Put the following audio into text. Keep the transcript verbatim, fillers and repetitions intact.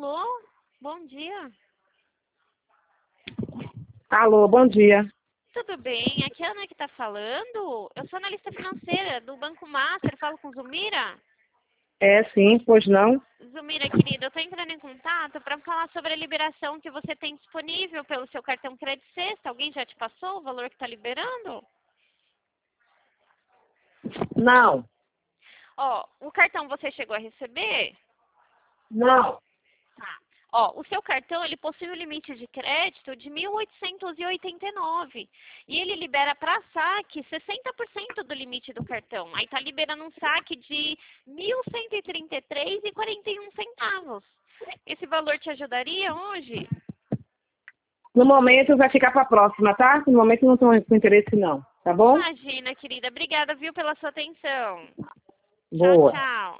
Alô? Bom dia. Alô, bom dia. Tudo bem? Aqui é a Ana que está falando. Eu sou analista financeira do Banco Master. Falo com Zumira. É, sim, pois não? Zumira, querida, eu estou entrando em contato para falar sobre a liberação que você tem disponível pelo seu cartão Crédito Sexta. Alguém já te passou o valor que está liberando? Não, Ó, o cartão você chegou a receber? não. Tá. Ó, o seu cartão, ele possui um limite de crédito de mil oitocentos e oitenta e nove. E ele libera para saque sessenta por cento do limite do cartão. Aí tá liberando um saque de mil cento e trinta e três reais e quarenta e um centavos. Esse valor te ajudaria hoje? No momento vai ficar para a próxima, tá? No momento não estou com interesse não, tá bom? Imagina, querida. Obrigada, viu, pela sua atenção. Tchau, Boa. tchau.